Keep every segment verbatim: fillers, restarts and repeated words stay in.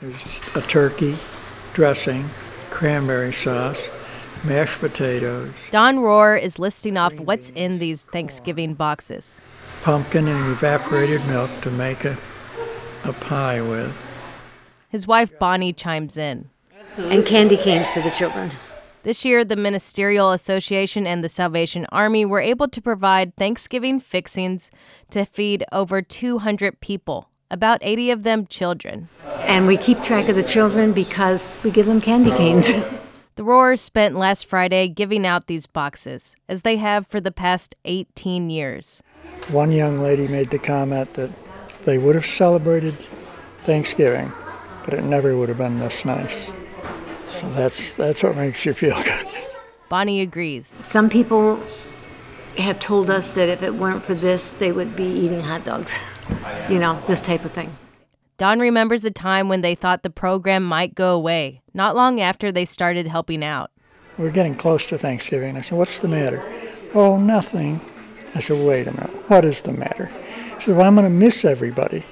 There's a turkey, dressing, cranberry sauce, mashed potatoes. Don Rohr is listing off what's in these Thanksgiving boxes. Pumpkin and evaporated milk to make a, a pie with. His wife Bonnie chimes in. And candy canes for the children. This year, the Ministerial Association and the Salvation Army were able to provide Thanksgiving fixings to feed over two hundred people, about eighty of them children. And we keep track of the children because we give them candy canes. The Rohrs spent last Friday giving out these boxes, as they have for the past eighteen years. One young lady made the comment that they would have celebrated Thanksgiving, but it never would have been this nice. So that's that's what makes you feel good. Bonnie agrees. Some people have told us that if it weren't for this, they would be eating hot dogs. You know, this type of thing. Don remembers a time when they thought the program might go away, not long after they started helping out. We're getting close to Thanksgiving. I said, "What's the matter?" "Oh, nothing." I said, "Wait a minute. What is the matter?" She said, "Well, I'm going to miss everybody."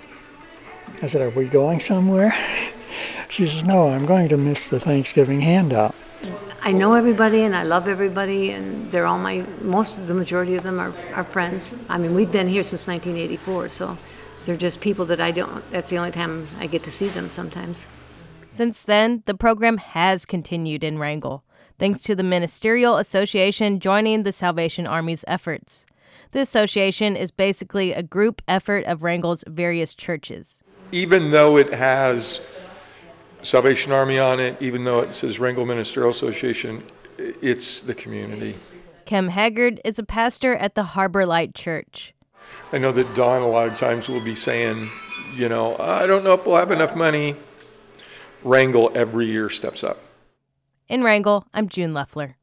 I said, "Are we going somewhere?" She says, "No, I'm going to miss the Thanksgiving handout." I know everybody and I love everybody, and they're all my, most of the majority of them are, are friends. I mean, we've been here since nineteen eighty-four, so they're just people that I don't, that's the only time I get to see them sometimes. Since then, the program has continued in Wrangell, thanks to the Ministerial Association joining the Salvation Army's efforts. The association is basically a group effort of Wrangell's various churches. Even though it has Salvation Army on it, even though it says Wrangell Ministerial Association, it's the community. Kem Haggard is a pastor at the Harbor Light Church. I know that Don a lot of times will be saying, you know, I don't know if we'll have enough money. Wrangell every year steps up. In Wrangell, I'm June Leffler.